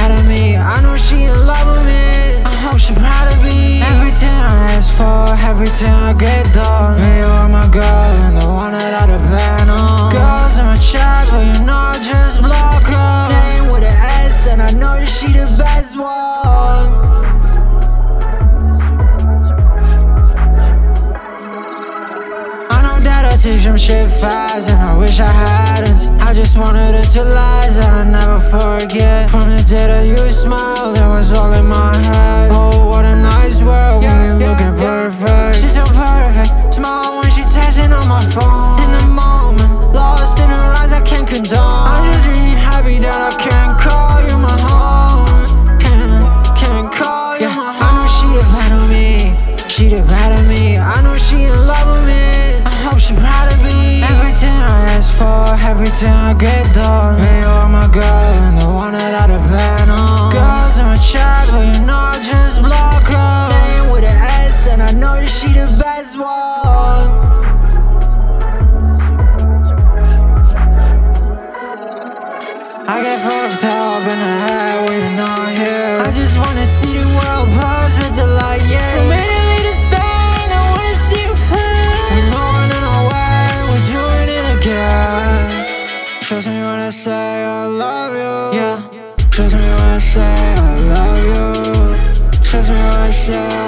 bad at me. I know she in love with me. I hope she proud of me. Everything I ask for, everything I get done. Yeah, you are my girl and the one that I depend on. Girls in my chat, but you know I just block her. Name with an S and I know that she the best one. Teach them shit fast and I wish I hadn't. I just wanted it to last and I never forget. From the day that you smiled, it was all in my head. Oh, what a nice world when you're looking perfect. She's so perfect, smile when she texting on my phone. In the moment, lost in her eyes, I can't condone. I'm just really happy that I can call you my home. Can call you my home. I know she depend on me, she depend on me. I know she in love with me. I hope she proud of me. Everything I ask for, everything I get done. Yeah, you are my girl and the one that I depend on. Girls in my chat, but you know I just block her. Name with an S and I know that she the best one. I get fucked up in the head when you're not here. I just wanna see the world burst with the light, yeah. From Italy to Spain, I wanna see you fail. We're not running away, we're doing it again. Trust me when I say I love you. Yeah. Trust me when I say I love you. Trust me when I say